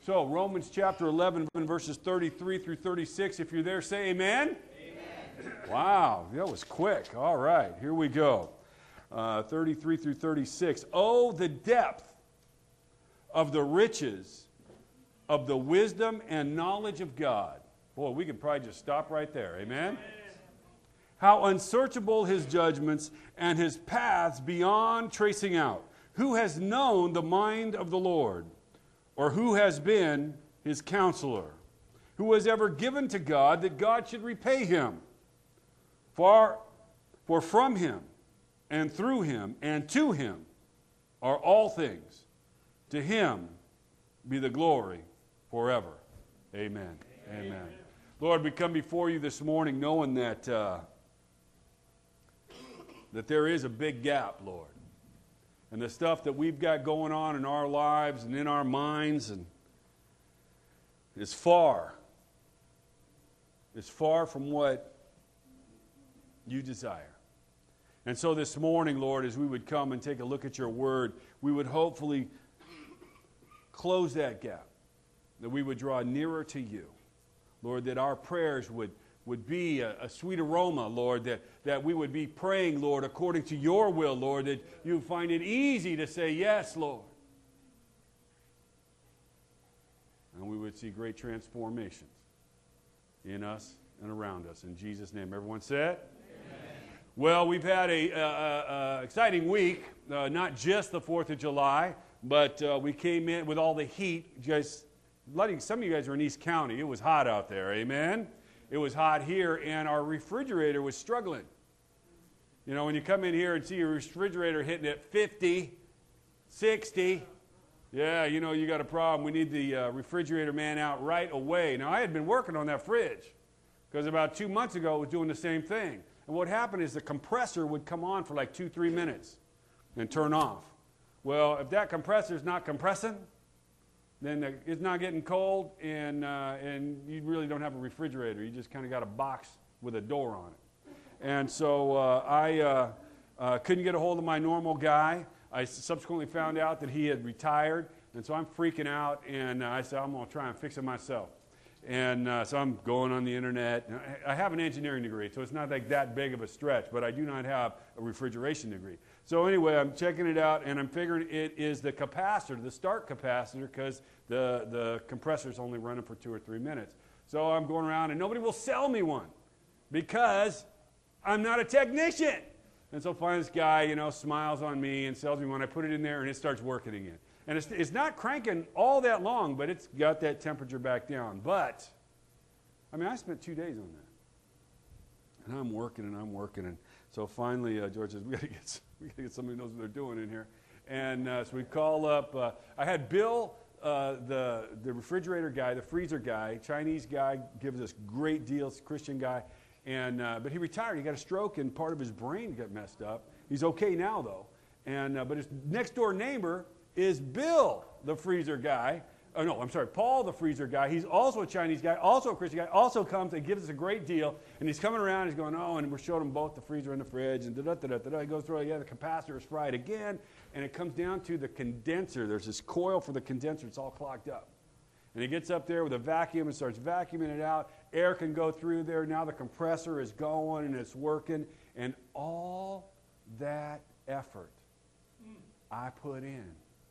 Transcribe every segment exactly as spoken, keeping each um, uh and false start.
So, Romans chapter eleven, verses thirty-three through thirty-six. If you're there, say amen. Amen. Wow, that was quick. All right, here we go. Uh, thirty-three through thirty-six. Oh, the depth of the riches of the wisdom and knowledge of God. Boy, we could probably just stop right there. Amen? Amen. How unsearchable his judgments and his paths beyond tracing out. Who has known the mind of the Lord? Or who has been his counselor? Who has ever given to God that God should repay him? For, for from him and through him and to him are all things. To him be the glory forever. Amen. Amen. Amen. Lord, we come before you this morning knowing that, uh, that there is a big gap, Lord. And the stuff that we've got going on in our lives and in our minds and is far, is far from what you desire. And so this morning, Lord, as we would come and take a look at your word, we would hopefully close that gap, that we would draw nearer to you. Lord, that our prayers would would be a, a sweet aroma, Lord, that, that we would be praying, Lord, according to your will, Lord, that you find it easy to say yes, Lord. And we would see great transformations in us and around us. In Jesus' name, everyone said? Amen. Well, we've had a, a, a, a exciting week, uh, not just the fourth of July, but uh, we came in with all the heat. Just letting, some of you guys are in East County. It was hot out there, amen? It was hot here, and our refrigerator was struggling. You know, when you come in here and see your refrigerator hitting at fifty, sixty, yeah, you know, you got a problem. We need the uh, refrigerator man out right away. Now, I had been working on that fridge because about two months ago it was doing the same thing. And what happened is the compressor would come on for like two, three minutes and turn off. Well, if that compressor is not compressing, then it's not getting cold, and uh, and you really don't have a refrigerator. You just kind of got a box with a door on it. And so uh, I uh, uh, couldn't get a hold of my normal guy. I subsequently found out that he had retired, and so I'm freaking out, and uh, I said, I'm going to try and fix it myself. And uh, so I'm going on the internet. I have an engineering degree, so it's not like that big of a stretch, but I do not have a refrigeration degree. So anyway, I'm checking it out, and I'm figuring it is the capacitor, the start capacitor, because the, the compressor's only running for two or three minutes. So I'm going around, and nobody will sell me one because I'm not a technician. And so finally this guy, you know, smiles on me and sells me one. I put it in there, and it starts working again. And it's, it's not cranking all that long, but it's got that temperature back down. But, I mean, I spent two days on that. And I'm working, and I'm working, and so finally, uh, George says, we got to get we got to get somebody who knows what they're doing in here. And uh, so we call up. Uh, I had Bill, uh, the the refrigerator guy, the freezer guy, Chinese guy, gives us great deals, Christian guy, and uh, but he retired. He got a stroke, and part of his brain got messed up. He's okay now though. And uh, but his next door neighbor is Bill, the freezer guy. Oh, no, I'm sorry, Paul, the freezer guy. He's also a Chinese guy, also a Christian guy, also comes and gives us a great deal. And he's coming around, he's going, oh, and we're showing him both the freezer and the fridge, and da-da-da-da-da. He goes through, yeah, the capacitor is fried again. And it comes down to the condenser. There's this coil for the condenser. It's all clogged up. And he gets up there with a vacuum and starts vacuuming it out. Air can go through there. Now the compressor is going, and it's working. And all that effort I put in.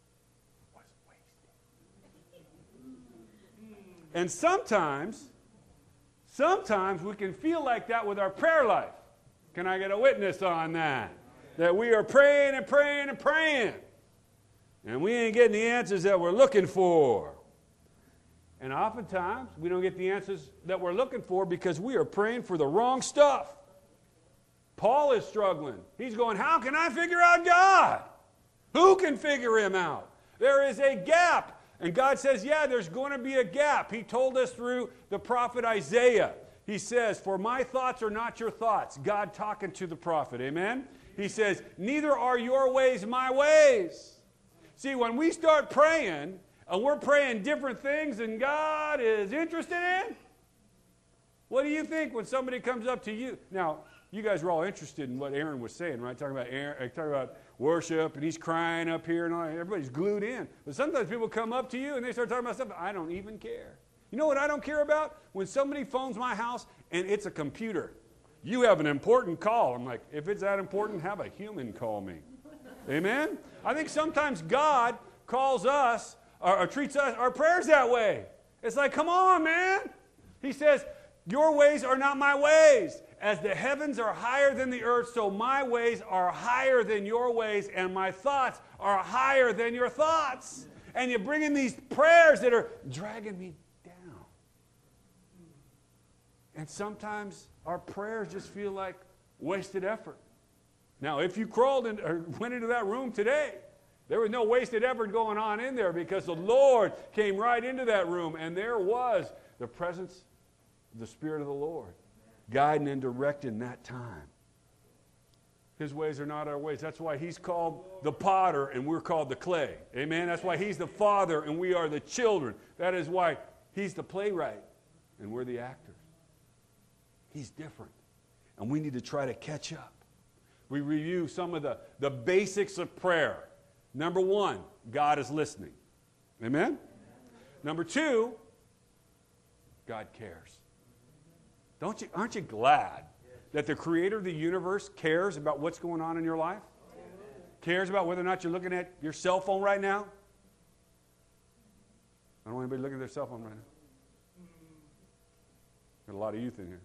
And sometimes, sometimes we can feel like that with our prayer life. Can I get a witness on that? That we are praying and praying and praying. And we ain't getting the answers that we're looking for. And oftentimes, we don't get the answers that we're looking for because we are praying for the wrong stuff. Paul is struggling. He's going, how can I figure out God? Who can figure him out? There is a gap. And God says, yeah, there's going to be a gap. He told us through the prophet Isaiah. He says, for my thoughts are not your thoughts. God talking to the prophet, amen? He says, neither are your ways my ways. See, when we start praying, and we're praying different things than God is interested in, what do you think when somebody comes up to you? Now, you guys were all interested in what Aaron was saying, right? Talking about Aaron, talking about worship, and he's crying up here, and all, everybody's glued in. But sometimes people come up to you, and they start talking about stuff, I don't even care. You know what I don't care about? When somebody phones my house, and it's a computer. You have an important call. I'm like, if it's that important, have a human call me. Amen? I think sometimes God calls us, or, or treats us, our prayers that way. It's like, come on, man. He says, your ways are not my ways. As the heavens are higher than the earth, so my ways are higher than your ways, and my thoughts are higher than your thoughts. And you bring in these prayers that are dragging me down. And sometimes our prayers just feel like wasted effort. Now, if you crawled in, or went into that room today, there was no wasted effort going on in there, because the Lord came right into that room, and there was the presence of the Spirit of the Lord guiding and directing that time. His ways are not our ways. That's why he's called the potter and we're called the clay. Amen? That's why he's the father and we are the children. That is why he's the playwright and we're the actors. He's different. And we need to try to catch up. We review some of the, the basics of prayer. Number one, God is listening. Amen? Number two, God cares. Don't you, aren't you glad that the creator of the universe cares about what's going on in your life? Cares about whether or not you're looking at your cell phone right now? I don't want anybody looking at their cell phone right now. Got a lot of youth in here.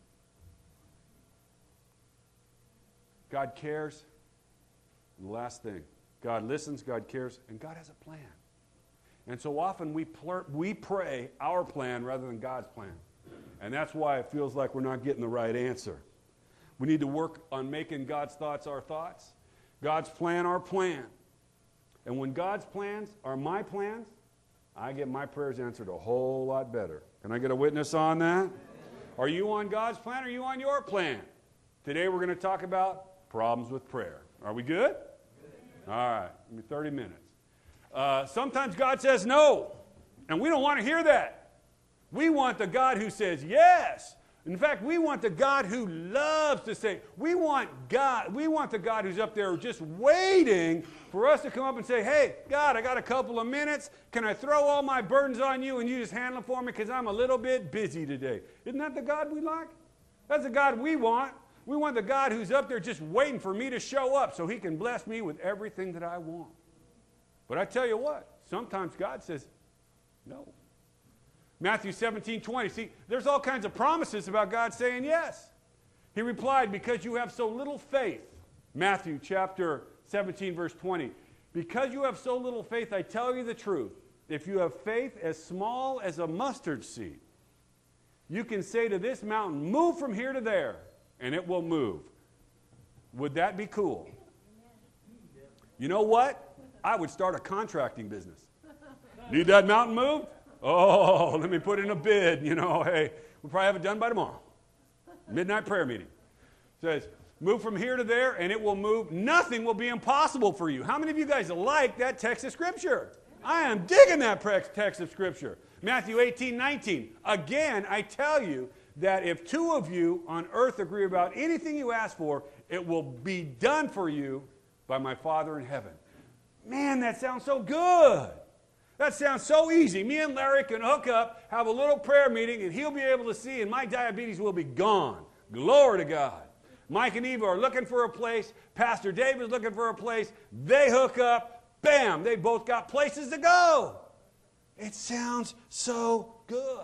God cares. And the last thing, God listens, God cares, and God has a plan. And so often we, pl- we pray our plan rather than God's plan. And that's why it feels like we're not getting the right answer. We need to work on making God's thoughts our thoughts, God's plan our plan. And when God's plans are my plans, I get my prayers answered a whole lot better. Can I get a witness on that? Are you on God's plan or are you on your plan? Today we're going to talk about problems with prayer. Are we good? All right, give me thirty minutes. Uh, sometimes God says no, and we don't want to hear that. We want the God who says yes. In fact, we want the God who loves to say, we want God, we want the God who's up there just waiting for us to come up and say, hey, God, I got a couple of minutes. Can I throw all my burdens on you and you just handle them for me because I'm a little bit busy today? Isn't that the God we like? That's the God we want. We want the God who's up there just waiting for me to show up so he can bless me with everything that I want. But I tell you what, sometimes God says no. Matthew seventeen twenty. See, there's all kinds of promises about God saying yes. He replied, because you have so little faith. Matthew chapter seventeen, verse twenty. Because you have so little faith, I tell you the truth. If you have faith as small as a mustard seed, you can say to this mountain, move from here to there, and it will move. Would that be cool? You know what? I would start a contracting business. Need that mountain moved? Oh, let me put in a bid. You know, hey, we'll probably have it done by tomorrow. Midnight prayer meeting. It says, move from here to there, and it will move. Nothing will be impossible for you. How many of you guys like that text of Scripture? I am digging that text of Scripture. Matthew eighteen nineteen. Again, I tell you that if two of you on earth agree about anything you ask for, it will be done for you by my Father in heaven. Man, that sounds so good. That sounds so easy. Me and Larry can hook up, have a little prayer meeting, and he'll be able to see, and my diabetes will be gone. Glory to God. Mike and Eva are looking for a place. Pastor Dave is looking for a place. They hook up. Bam! They both got places to go. It sounds so good.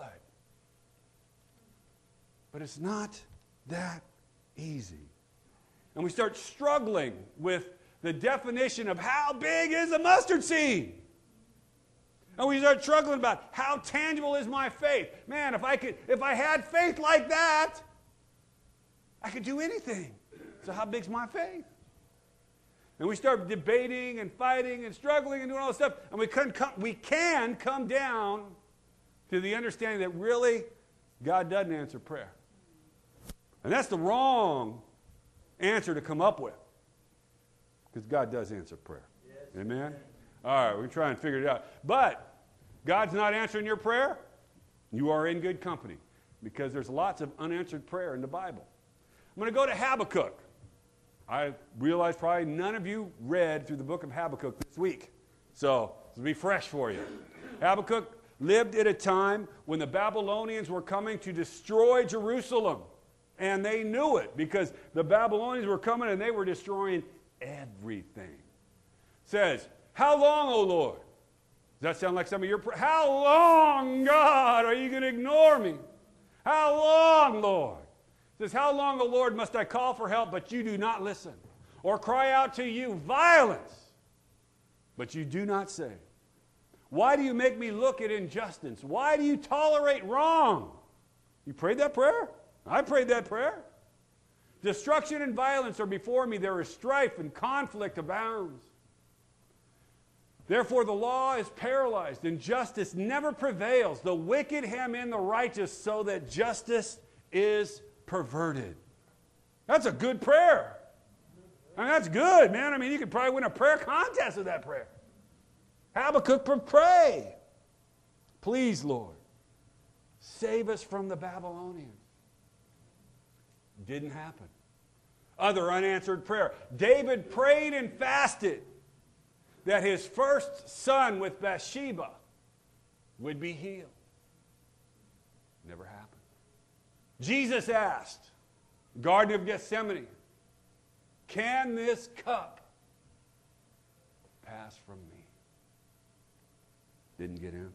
But it's not that easy. And we start struggling with the definition of how big is a mustard seed. And we start struggling about how tangible is my faith. Man, if I could, if I had faith like that, I could do anything. So how big's my faith? And we start debating and fighting and struggling and doing all this stuff, and we can come, we can come down to the understanding that really God doesn't answer prayer. And that's the wrong answer to come up with. Because God does answer prayer. Yes. Amen? All right, we try and figure it out. But God's not answering your prayer, you are in good company. Because there's lots of unanswered prayer in the Bible. I'm going to go to Habakkuk. I realize probably none of you read through the book of Habakkuk this week. So, this will be fresh for you. Habakkuk lived at a time when the Babylonians were coming to destroy Jerusalem. And they knew it because the Babylonians were coming and they were destroying everything. It says, how long, O Lord? Does that sound like some of your prayers? How long, God, are you going to ignore me? How long, Lord? It says, how long, O Lord, must I call for help, but you do not listen? Or cry out to you violence, but you do not save? Why do you make me look at injustice? Why do you tolerate wrong? You prayed that prayer? I prayed that prayer. Destruction and violence are before me. There is strife and conflict abounds. Therefore the law is paralyzed and justice never prevails. The wicked hem in the righteous so that justice is perverted. That's a good prayer. I mean, that's good, man. I mean, you could probably win a prayer contest with that prayer. Habakkuk, pray. Please, Lord, save us from the Babylonians. Didn't happen. Other unanswered prayer. David prayed and fasted that his first son with Bathsheba would be healed. Never happened. Jesus asked, Garden of Gethsemane, can this cup pass from me? Didn't get answered.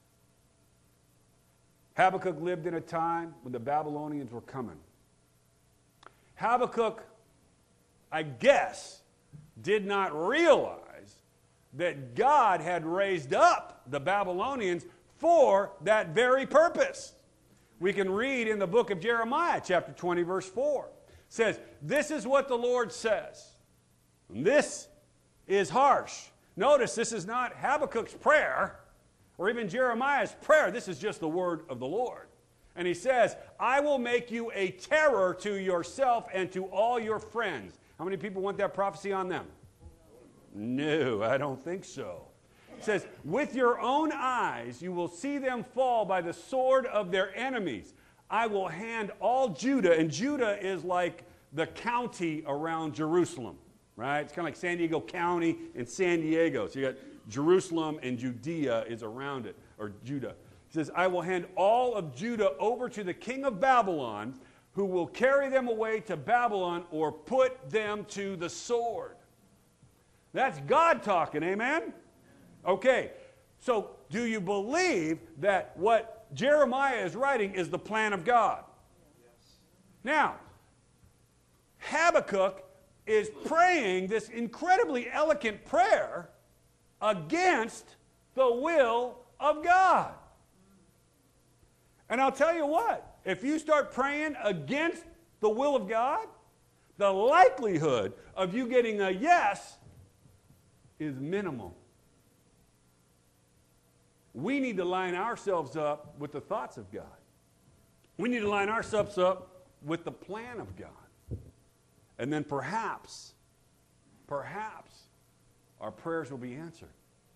Habakkuk lived in a time when the Babylonians were coming. Habakkuk, I guess, did not realize that God had raised up the Babylonians for that very purpose. We can read in the book of Jeremiah, chapter twenty, verse four. It says, this is what the Lord says. And this is harsh. Notice this is not Habakkuk's prayer or even Jeremiah's prayer. This is just the word of the Lord. And he says, I will make you a terror to yourself and to all your friends. How many people want that prophecy on them? No, I don't think so. It says, with your own eyes you will see them fall by the sword of their enemies. I will hand all Judah, and Judah is like the county around Jerusalem, right? It's kind of like San Diego County and San Diego. So you got Jerusalem and Judea is around it, or Judah. It says, I will hand all of Judah over to the king of Babylon, who will carry them away to Babylon or put them to the sword. That's God talking, amen? Okay, so do you believe that what Jeremiah is writing is the plan of God? Yes. Now, Habakkuk is praying this incredibly eloquent prayer against the will of God. And I'll tell you what, if you start praying against the will of God, the likelihood of you getting a yes is minimal. We need to line ourselves up with the thoughts of God. We need to line ourselves up with the plan of God. And then perhaps, perhaps, our prayers will be answered.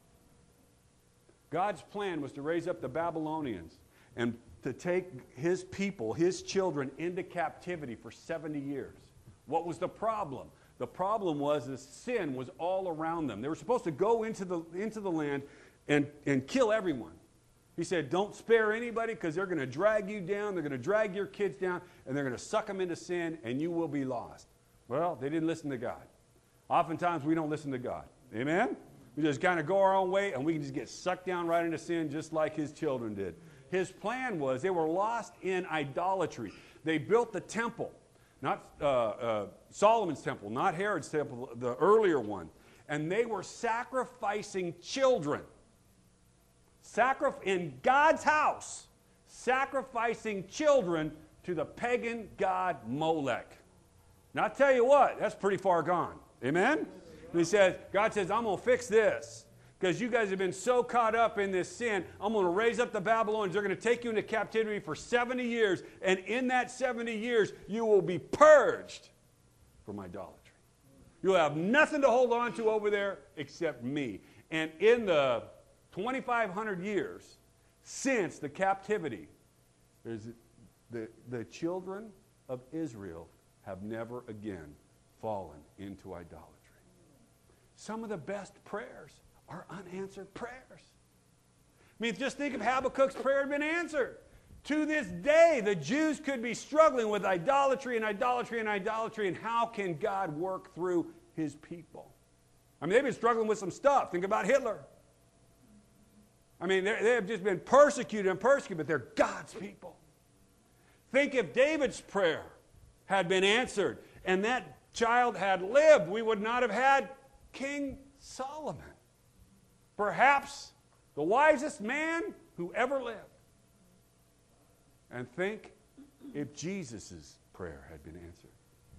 God's plan was to raise up the Babylonians and to take his people, his children, into captivity for seventy years. What was the problem? The problem was that sin was all around them. They were supposed to go into the, into the land and, and kill everyone. He said, don't spare anybody because they're going to drag you down, they're going to drag your kids down, and they're going to suck them into sin, and you will be lost. Well, they didn't listen to God. Oftentimes, we don't listen to God. Amen? We just kind of go our own way, and we can just get sucked down right into sin just like his children did. His plan was they were lost in idolatry. They built the temple, not uh, uh, Solomon's temple, not Herod's temple, the earlier one. And they were sacrificing children. Sacrif- in God's house, sacrificing children to the pagan god Molech. Now, I'll tell you what, that's pretty far gone. Amen? And he says, God says, I'm going to fix this. Because you guys have been so caught up in this sin, I'm going to raise up the Babylonians. They're going to take you into captivity for seventy years. And in that seventy years, you will be purged from idolatry. You'll have nothing to hold on to over there except me. And in the twenty-five hundred years since the captivity, there's the, the children of Israel have never again fallen into idolatry. Some of the best prayers are unanswered prayers. I mean, just think if Habakkuk's prayer had been answered. To this day, the Jews could be struggling with idolatry and idolatry and idolatry, and how can God work through his people? I mean, they've been struggling with some stuff. Think about Hitler. I mean, they have just been persecuted and persecuted, but they're God's people. Think if David's prayer had been answered and that child had lived, we would not have had King Solomon. Perhaps the wisest man who ever lived. And think if Jesus' prayer had been answered.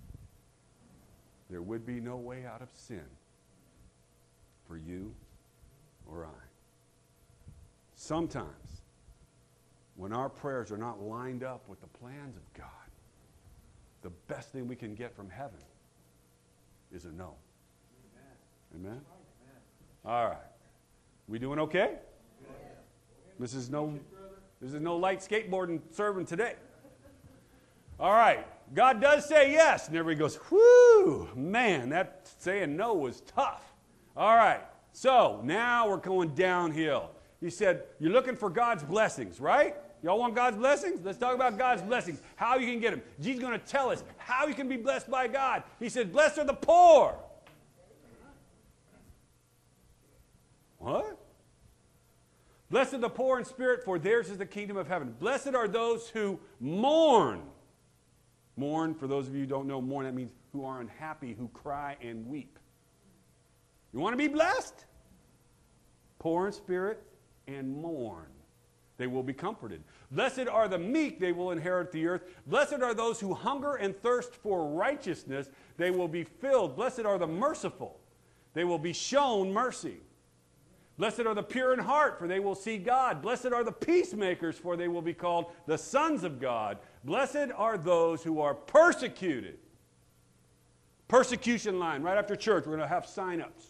There would be no way out of sin for you or I. Sometimes, when our prayers are not lined up with the plans of God, the best thing we can get from heaven is a no. Amen? Amen? All right. We doing okay? This is no, this is no light skateboarding serving today. All right. God does say yes. And everybody goes, whoo, man, that saying no was tough. All right. So now we're going downhill. He said, you're looking for God's blessings, right? Y'all want God's blessings? Let's talk about God's blessings, how you can get them. Jesus is going to tell us how you can be blessed by God. He said, blessed are the poor. What? Blessed are the poor in spirit, for theirs is the kingdom of heaven. Blessed are those who mourn. Mourn, for those of you who don't know, mourn, that means who are unhappy, who cry and weep. You want to be blessed? Poor in spirit and mourn. They will be comforted. Blessed are the meek, they will inherit the earth. Blessed are those who hunger and thirst for righteousness, they will be filled. Blessed are the merciful, they will be shown mercy. Blessed are the pure in heart, for they will see God. Blessed are the peacemakers, for they will be called the sons of God. Blessed are those who are persecuted. Persecution line, right after church, we're going to have sign-ups.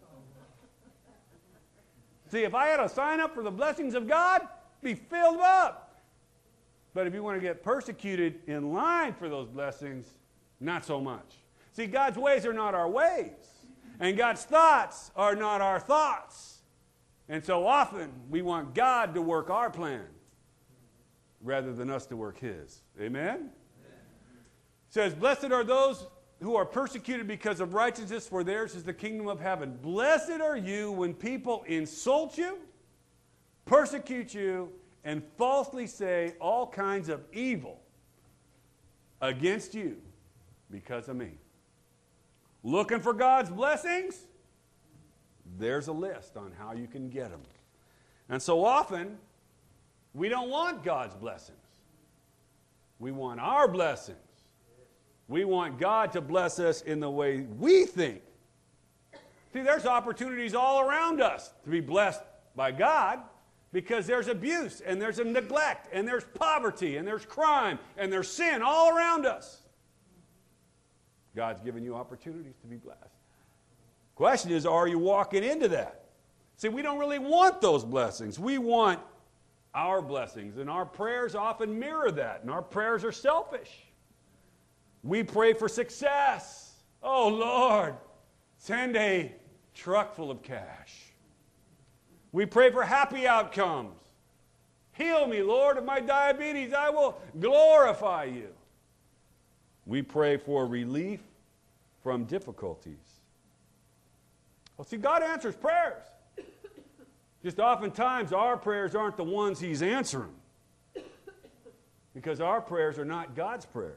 See, if I had a sign up for the blessings of God, be filled up. But if you want to get persecuted in line for those blessings, not so much. See, God's ways are not our ways. And God's thoughts are not our thoughts. And so often, we want God to work our plan rather than us to work his. Amen? Amen. It says, blessed are those who are persecuted because of righteousness, for theirs is the kingdom of heaven. Blessed are you when people insult you, persecute you, and falsely say all kinds of evil against you because of me. Looking for God's blessings? There's a list on how you can get them. And so often, we don't want God's blessings. We want our blessings. We want God to bless us in the way we think. See, there's opportunities all around us to be blessed by God because there's abuse and there's a neglect and there's poverty and there's crime and there's sin all around us. God's given you opportunities to be blessed. Question is, are you walking into that? See, we don't really want those blessings. We want our blessings, and our prayers often mirror that, and our prayers are selfish. We pray for success. Oh, Lord, send a truck full of cash. We pray for happy outcomes. Heal me, Lord, of my diabetes. I will glorify you. We pray for relief from difficulties. Well, see, God answers prayers. Just oftentimes, our prayers aren't the ones he's answering. Because our prayers are not God's prayers.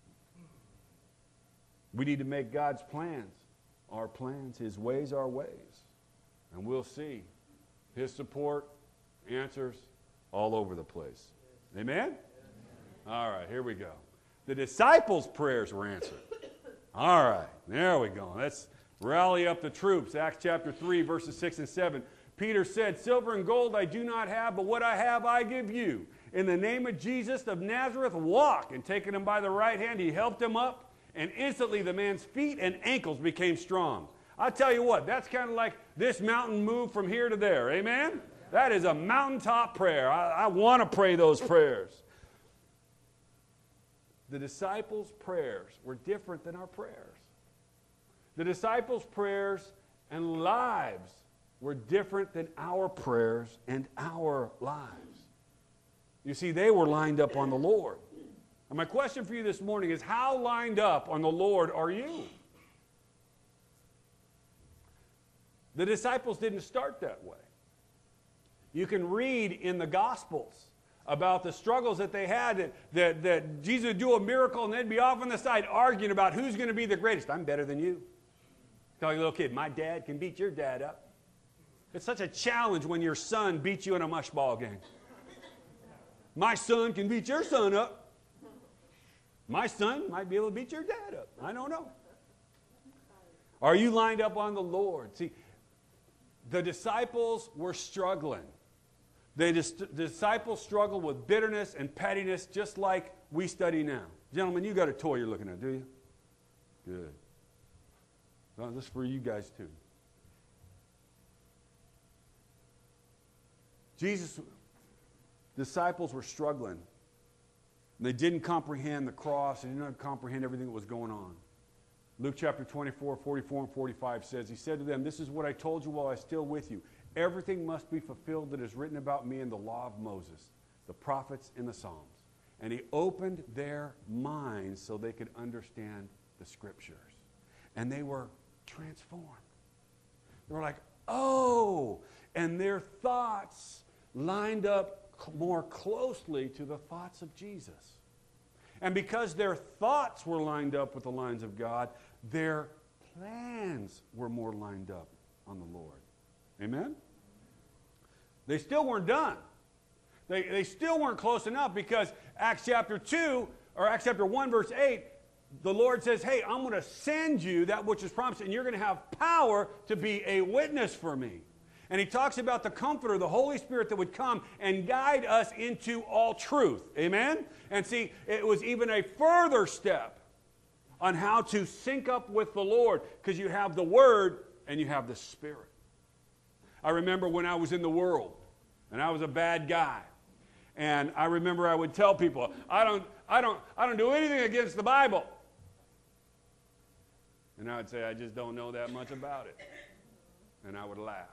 We need to make God's plans our plans, his ways our ways. And we'll see his support, answers all over the place. Amen? All right, here we go. The disciples' prayers were answered. All right, there we go. Let's rally up the troops. Acts chapter three, verses six and seven. Peter said, silver and gold I do not have, but what I have I give you. In the name of Jesus of Nazareth, walk. And taking him by the right hand, he helped him up, and instantly the man's feet and ankles became strong. I'll tell you what, that's kind of like this mountain moved from here to there. Amen? That is a mountaintop prayer. I, I want to pray those prayers. The disciples' prayers were different than our prayers. The disciples' prayers and lives were different than our prayers and our lives. You see, they were lined up on the Lord. And my question for you this morning is, how lined up on the Lord are you? The disciples didn't start that way. You can read in the Gospels about the struggles that they had, that, that, that Jesus would do a miracle and they'd be off on the side arguing about who's going to be the greatest. I'm better than you. Tell your little kid, my dad can beat your dad up. It's such a challenge when your son beats you in a mush ball game. My son can beat your son up. My son might be able to beat your dad up. I don't know. Are you lined up on the Lord? See, the disciples were struggling. The dis- disciples struggled with bitterness and pettiness just like we study now. Gentlemen, you got a toy you're looking at, do you? Good. Well, this is for you guys too. Jesus' disciples were struggling. They didn't comprehend the cross. They didn't comprehend everything that was going on. Luke chapter twenty-four, forty-four, and forty-five says, he said to them, this is what I told you while I was still with you. Everything must be fulfilled that is written about me in the law of Moses, the prophets, and the Psalms. And he opened their minds so they could understand the Scriptures. And they were transformed. They were like, oh, and their thoughts lined up more closely to the thoughts of Jesus. And because their thoughts were lined up with the lines of God, their plans were more lined up on the Lord. Amen? They still weren't done. They, they still weren't close enough, because Acts chapter two, or Acts chapter one, verse eight, the Lord says, hey, I'm going to send you that which is promised, and you're going to have power to be a witness for me. And he talks about the Comforter, the Holy Spirit that would come and guide us into all truth. Amen? And see, it was even a further step on how to sync up with the Lord, because you have the Word and you have the Spirit. I remember when I was in the world, and I was a bad guy. And I remember I would tell people, I don't, I don't, I don't do anything against the Bible. And I would say, I just don't know that much about it. And I would laugh.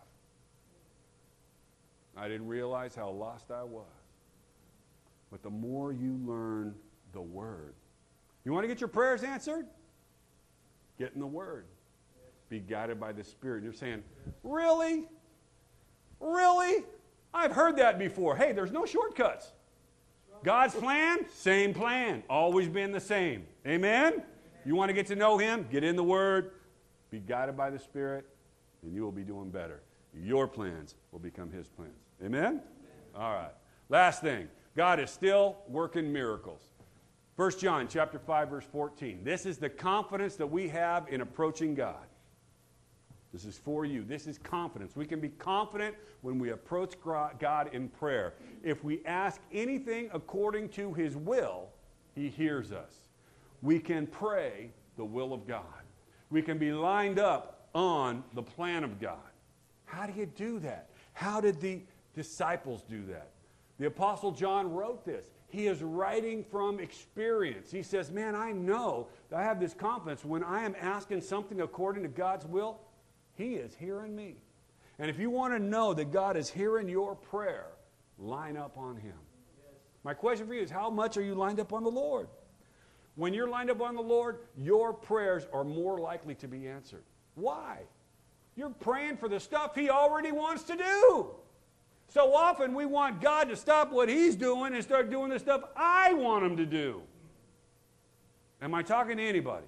I didn't realize how lost I was. But the more you learn the Word, you want to get your prayers answered? Get in the Word. Be guided by the Spirit. You're saying, really? Really? I've heard that before. Hey, there's no shortcuts. God's plan, same plan. Always been the same. Amen? You want to get to know Him? Get in the Word. Be guided by the Spirit, and you will be doing better. Your plans will become His plans. Amen? Amen? All right. Last thing. God is still working miracles. First John chapter five, verse fourteen. This is the confidence that we have in approaching God. This is for you. This is confidence. We can be confident when we approach God in prayer. If we ask anything according to His will, He hears us. We can pray the will of God. We can be lined up on the plan of God. How do you do that? How did the disciples do that? The Apostle John wrote this. He is writing from experience. He says, man, I know that I have this confidence. When I am asking something according to God's will, He is hearing me. And if you want to know that God is hearing your prayer, line up on Him. Yes. My question for you is, how much are you lined up on the Lord? When you're lined up on the Lord, your prayers are more likely to be answered. Why? You're praying for the stuff He already wants to do. So often we want God to stop what He's doing and start doing the stuff I want Him to do. Am I talking to anybody?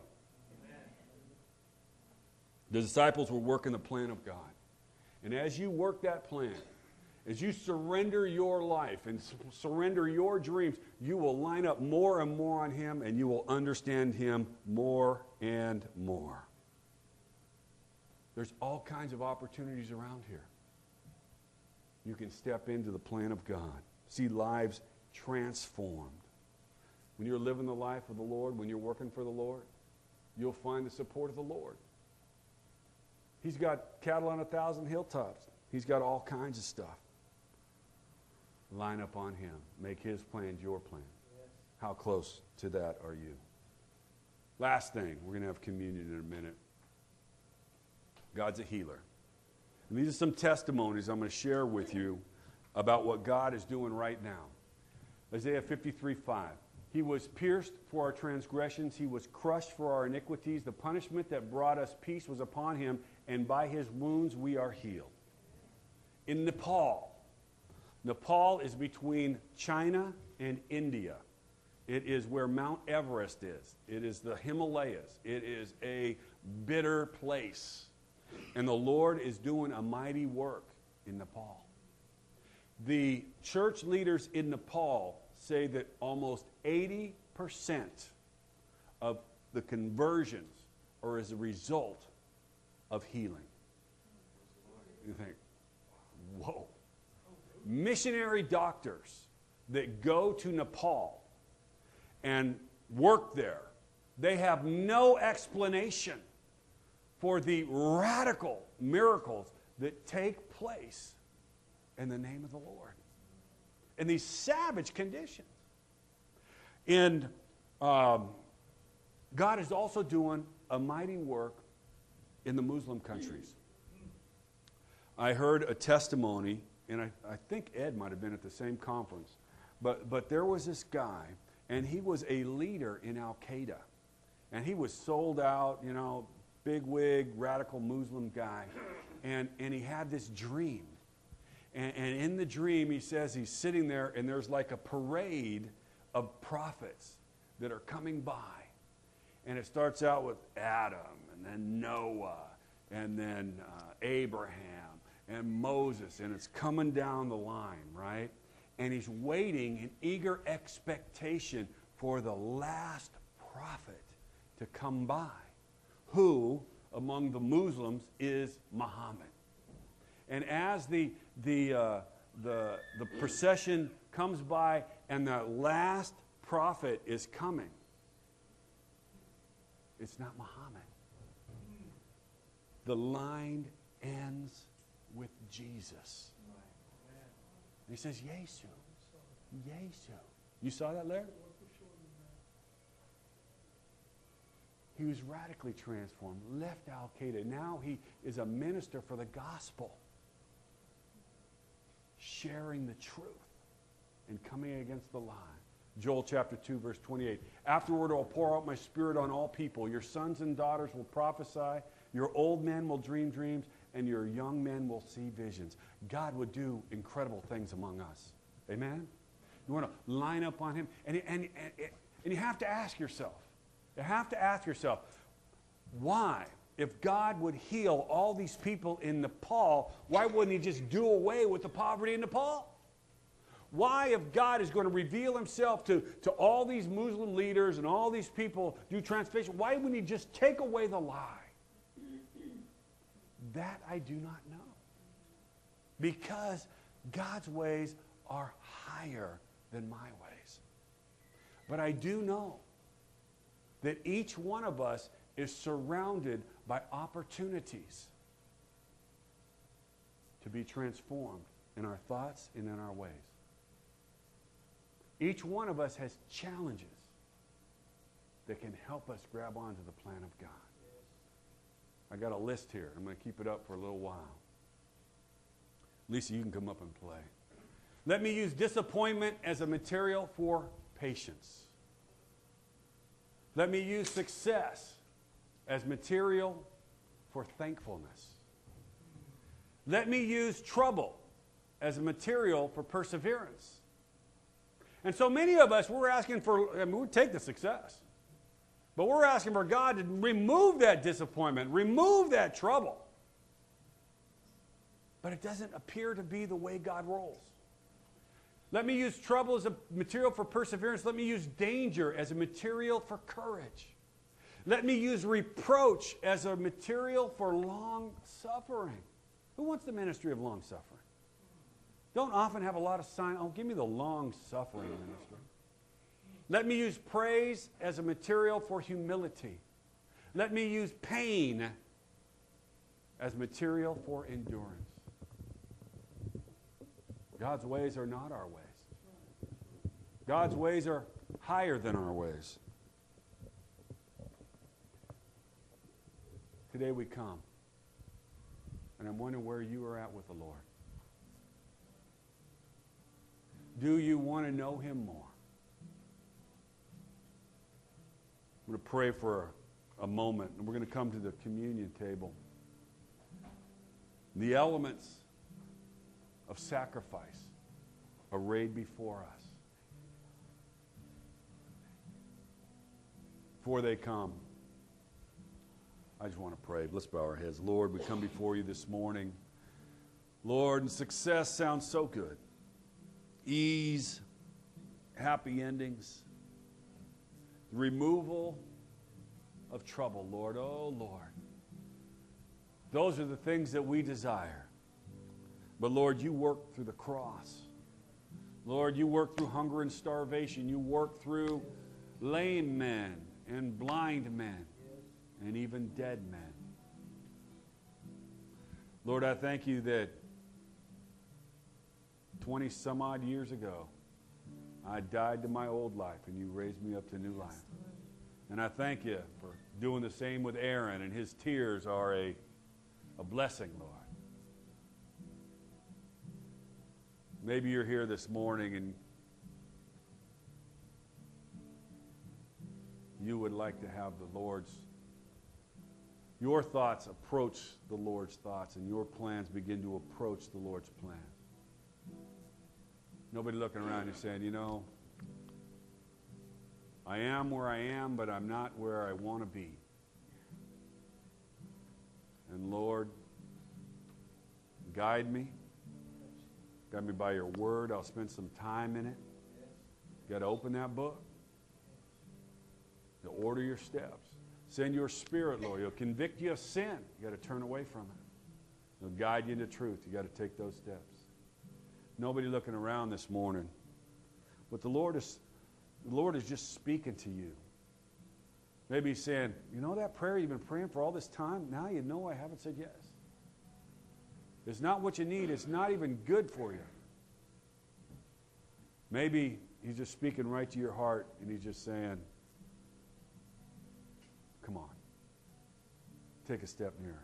The disciples were working the plan of God. And as you work that plan, as you surrender your life and surrender your dreams, you will line up more and more on Him, and you will understand Him more and more. There's all kinds of opportunities around here. You can step into the plan of God, see lives transformed. When you're living the life of the Lord, when you're working for the Lord, you'll find the support of the Lord. He's got cattle on a thousand hilltops. He's got all kinds of stuff. Line up on Him. Make His plans your plan. Yes. How close to that are you? Last thing, we're going to have communion in a minute. God's a healer. And these are some testimonies I'm going to share with you about what God is doing right now. Isaiah fifty-three five. He was pierced for our transgressions. He was crushed for our iniquities. The punishment that brought us peace was upon him, and by his wounds we are healed. In Nepal, Nepal is between China and India. It is where Mount Everest is. It is the Himalayas. It is a bitter place. And the Lord is doing a mighty work in Nepal. The church leaders in Nepal say that almost eighty percent of the conversions are as a result of healing. You think, whoa. Missionary doctors that go to Nepal and work there, they have no explanation for the radical miracles that take place in the name of the Lord in these savage conditions. And um, God is also doing a mighty work in the Muslim countries. I heard a testimony, and I, I think Ed might have been at the same conference, but, but there was this guy, and he was a leader in Al-Qaeda. And he was sold out, you know, big-wig, radical Muslim guy. And, and he had this dream. And, and in the dream, he says he's sitting there, and there's like a parade of prophets that are coming by. And it starts out with Adam, and then Noah, and then uh, Abraham, and Moses. And it's coming down the line, right? And he's waiting in eager expectation for the last prophet to come by, who among the Muslims is Muhammad. And as the the uh, the the procession comes by and the last prophet is coming, it's not Muhammad. The line ends with Jesus. And he says, Yesu, Yesu. You saw that, Larry? He was radically transformed, left Al-Qaeda. Now he is a minister for the gospel, sharing the truth and coming against the lie. Joel chapter two, verse twenty-eight. Afterward, I'll pour out my spirit on all people. Your sons and daughters will prophesy. Your old men will dream dreams, and your young men will see visions. God would do incredible things among us. Amen? You want to line up on him? And, and, and, and you have to ask yourself, you have to ask yourself, why, if God would heal all these people in Nepal, why wouldn't he just do away with the poverty in Nepal? Why, if God is going to reveal himself to, to all these Muslim leaders and all these people do transformation, why wouldn't he just take away the lie? That I do not know. Because God's ways are higher than my ways. But I do know that each one of us is surrounded by opportunities to be transformed in our thoughts and in our ways. Each one of us has challenges that can help us grab onto the plan of God. I got a list here. I'm going to keep it up for a little while. Lisa, you can come up and play. Let me use disappointment as a material for patience. Let me use success as material for thankfulness. Let me use trouble as a material for perseverance. And so many of us, we're asking for, I mean, we take the success. But we're asking for God to remove that disappointment, remove that trouble. But it doesn't appear to be the way God rolls. Let me use trouble as a material for perseverance. Let me use danger as a material for courage. Let me use reproach as a material for long suffering. Who wants the ministry of long suffering? Don't often have a lot of sign. Oh, give me the long suffering ministry. Let me use praise as a material for humility. Let me use pain as material for endurance. God's ways are not our ways. God's ways are higher than our ways. Today we come And I'm wondering where you are at with the Lord. Do you want to know Him more? I'm going to pray for a, a moment, and we're going to come to the communion table. The elements of sacrifice arrayed before us. Before they come, I just want to pray. Let's bow our heads. Lord, we come before you this morning. Lord, and success sounds so good. Ease, happy endings, removal of trouble, Lord. Oh, Lord. Those are the things that we desire. But, Lord, you work through the cross. Lord, you work through hunger and starvation. You work through lame men and blind men and even dead men. Lord, I thank you that twenty some odd years ago, I died to my old life and you raised me up to new life. And I thank you for doing the same with Aaron, and his tears are a, a blessing, Lord. Maybe you're here this morning and you would like to have the Lord's, your thoughts approach the Lord's thoughts, and your plans begin to approach the Lord's plan. Nobody looking around and saying, you know, I am where I am, but I'm not where I want to be. And Lord, guide me. Guide me by your word. I'll spend some time in it. You got to open that book. To order your steps. Send your spirit, Lord. He'll convict you of sin. You got to turn away from it. He'll guide you into truth. You got to take those steps. Nobody looking around this morning. But the Lord is the Lord is just speaking to you. Maybe he's saying, you know that prayer you've been praying for all this time? Now you know I haven't said yes. It's not what you need. It's not even good for you. Maybe he's just speaking right to your heart, and he's just saying, come on. Take a step nearer.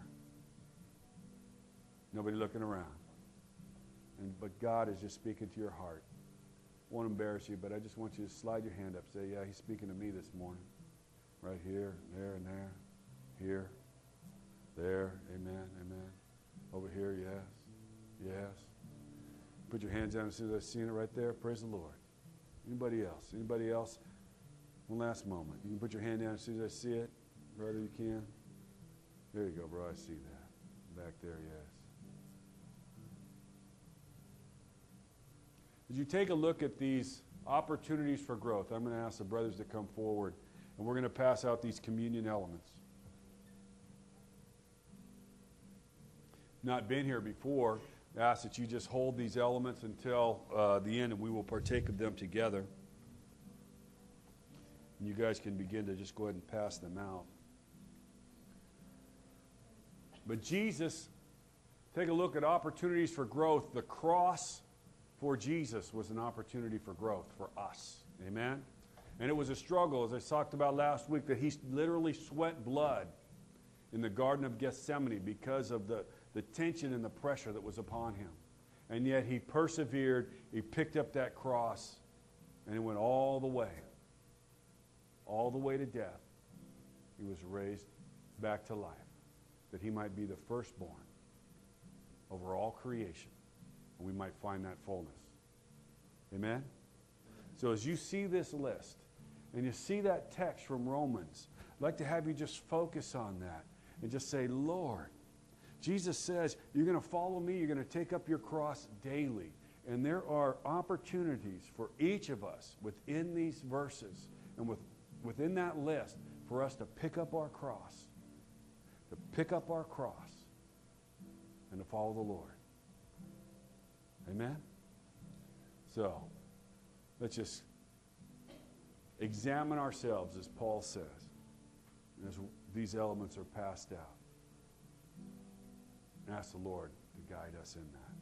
Nobody looking around. And, but God is just speaking to your heart. I won't embarrass you, but I just want you to slide your hand up. Say, yeah, he's speaking to me this morning. Right here, there, and there. Here, there, amen, amen. Over here, yes, yes. Put your hands down as soon as I see it right there. Praise the Lord. Anybody else? Anybody else? One last moment. You can put your hand down as soon as I see it. Brother, you can. There you go, bro. I see that. Back there, yes. As you take a look at these opportunities for growth, I'm going to ask the brothers to come forward, and we're going to pass out these communion elements. Not been here before, I ask that you just hold these elements until uh, the end, and we will partake of them together. And you guys can begin to just go ahead and pass them out. But Jesus, take a look at opportunities for growth. The cross for Jesus was an opportunity for growth for us. Amen? And it was a struggle, as I talked about last week, that he literally sweat blood in the Garden of Gethsemane because of the, the tension and the pressure that was upon him. And yet he persevered, he picked up that cross, and it went all the way, all the way to death. He was raised back to life, that he might be the firstborn over all creation, and we might find that fullness. Amen? So as you see this list, and you see that text from Romans, I'd like to have you just focus on that and just say, Lord, Jesus says, you're going to follow me, you're going to take up your cross daily. And there are opportunities for each of us within these verses and with, within that list for us to pick up our cross, to pick up our cross and to follow the Lord. Amen? So, let's just examine ourselves, as Paul says, as these elements are passed out. And ask the Lord to guide us in that.